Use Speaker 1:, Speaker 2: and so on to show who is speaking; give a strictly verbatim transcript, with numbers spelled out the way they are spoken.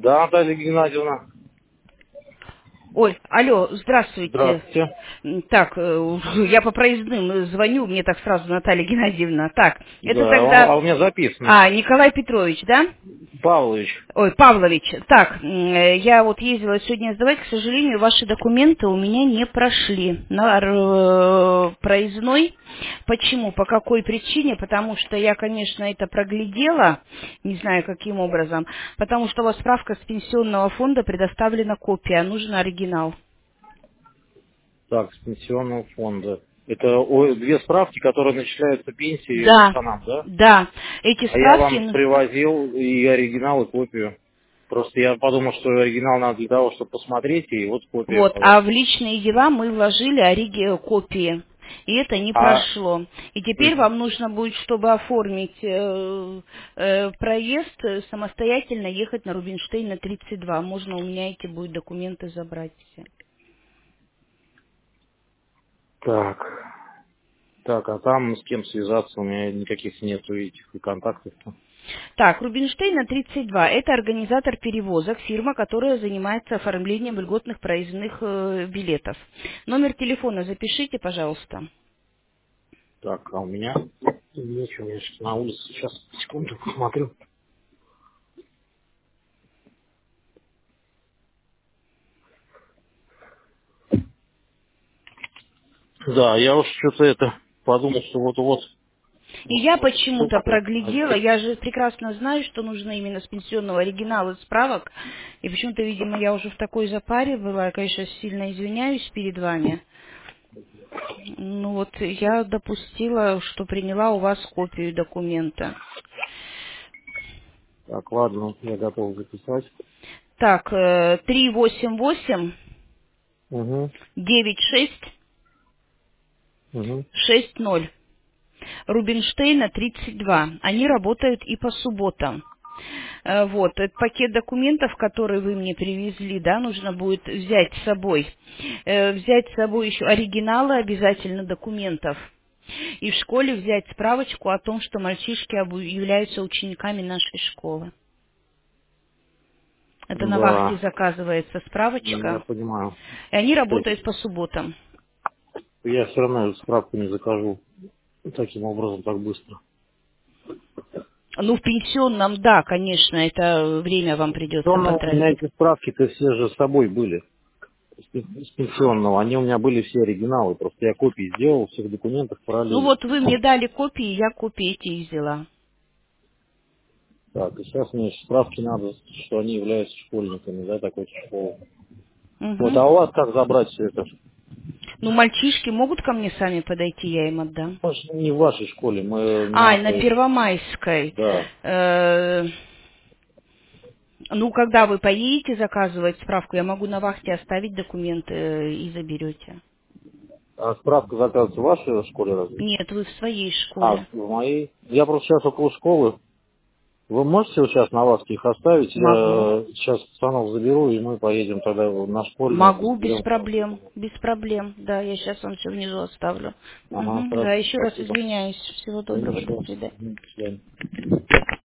Speaker 1: Да, Наталья Геннадьевна.
Speaker 2: Ой, алло, здравствуйте.
Speaker 1: Здравствуйте.
Speaker 2: М, Так, э, я по проездным звоню, мне так сразу Наталья Геннадьевна. Так, это
Speaker 1: Да, а
Speaker 2: тогда...
Speaker 1: а у меня записано.
Speaker 2: А, Николай Петрович, да?
Speaker 1: Павлович.
Speaker 2: Ой, Павлович, так, м, э, я вот ездила сегодня сдавать, к сожалению, ваши документы у меня не прошли на р- проездной. Почему? По какой причине? Потому что я, конечно, это проглядела, не знаю каким образом, потому что у вас справка с пенсионного фонда предоставлена копия, а нужен оригинал.
Speaker 1: Так, с пенсионного фонда. Это о, две справки, которые начисляются пенсии
Speaker 2: Да,
Speaker 1: пацанам, да?
Speaker 2: да, эти
Speaker 1: А я
Speaker 2: справки...
Speaker 1: вам
Speaker 2: ну,
Speaker 1: привозил и оригинал, и копию. Просто я подумал, что оригинал надо для того, чтобы посмотреть, и вот копия,
Speaker 2: Вот, а в
Speaker 1: пожалуйста.
Speaker 2: личные дела мы вложили ориги копии. И это не
Speaker 1: А,
Speaker 2: прошло. И теперь
Speaker 1: мгм.
Speaker 2: вам нужно будет, чтобы оформить э, э, проезд, э, самостоятельно ехать на Рубинштейна тридцать два. Можно у меня эти будут документы забрать все.
Speaker 1: Так, так, а там с кем связаться? У меня никаких нету этих и контактов.
Speaker 2: Так, Рубинштейна тридцать два. Это организатор перевозок, фирма, которая занимается оформлением льготных проездных э, билетов. Номер телефона запишите, пожалуйста.
Speaker 1: Так, а у меня нечего, я сейчас на улице, сейчас, секунду, посмотрю. Да, я уж что-то это подумал, что вот-вот.
Speaker 2: И я почему-то проглядела, я же прекрасно знаю, что нужно именно с пенсионного оригинала справок, и почему-то, видимо, я уже в такой запаре была, я, конечно, сильно извиняюсь перед вами. Ну вот, я допустила, что приняла у вас копию документа.
Speaker 1: Так, ладно, я готов записать.
Speaker 2: Так, э, три восемь восемь
Speaker 1: Угу,
Speaker 2: девять шесть
Speaker 1: угу.
Speaker 2: шесть ноль. Рубинштейна тридцать два. Они работают и по субботам. Э, Вот, этот пакет документов, который вы мне привезли, да, нужно будет взять с собой. Э, Взять с собой еще оригиналы обязательно документов. И в школе взять справочку о том, что мальчишки обу- являются учениками нашей школы. Это на вахте
Speaker 1: Да,
Speaker 2: заказывается
Speaker 1: я
Speaker 2: справочка.
Speaker 1: понимаю.
Speaker 2: И они
Speaker 1: То есть
Speaker 2: работают по субботам.
Speaker 1: я все равно эту справку не закажу таким образом так быстро.
Speaker 2: Ну, в пенсионном, да, конечно, это время вам придется
Speaker 1: Но у меня
Speaker 2: потратить.
Speaker 1: эти справки-то все же с собой были. С пен- с пенсионного. Они у меня были все оригиналы. Просто я копии сделал всех документов
Speaker 2: Ну
Speaker 1: параллельно.
Speaker 2: вот вы мне дали копии, я копии эти и взяла.
Speaker 1: Так, и сейчас мне справки надо, что они являются школьниками, да, такой школы. Вот,
Speaker 2: Угу.
Speaker 1: а у вас как забрать все это?
Speaker 2: Ну, мальчишки могут ко мне сами подойти, я им отдам.
Speaker 1: Мы ж не в вашей школе, мы
Speaker 2: А,
Speaker 1: на
Speaker 2: на
Speaker 1: той,
Speaker 2: Первомайской.
Speaker 1: да.
Speaker 2: Э, ну, когда вы поедете заказывать справку, я могу на вахте оставить документы э, и заберете.
Speaker 1: А справка заказывается в вашей школе разве?
Speaker 2: Нет, вы в своей
Speaker 1: А,
Speaker 2: школе.
Speaker 1: в моей? Я просто сейчас около школы. Вы можете вот сейчас на вас их оставить?
Speaker 2: Могу.
Speaker 1: Я сейчас пацанов заберу, и мы поедем тогда на школьную,
Speaker 2: Могу, без
Speaker 1: заберем справку.
Speaker 2: проблем. Без проблем. Да, я сейчас вам все внизу оставлю.
Speaker 1: Ага,
Speaker 2: Угу. Да,
Speaker 1: хорошо,
Speaker 2: еще раз
Speaker 1: спасибо.
Speaker 2: извиняюсь. Всего
Speaker 1: Да
Speaker 2: доброго, до
Speaker 1: ничего.
Speaker 2: свидания.
Speaker 1: Мгм, до свидания.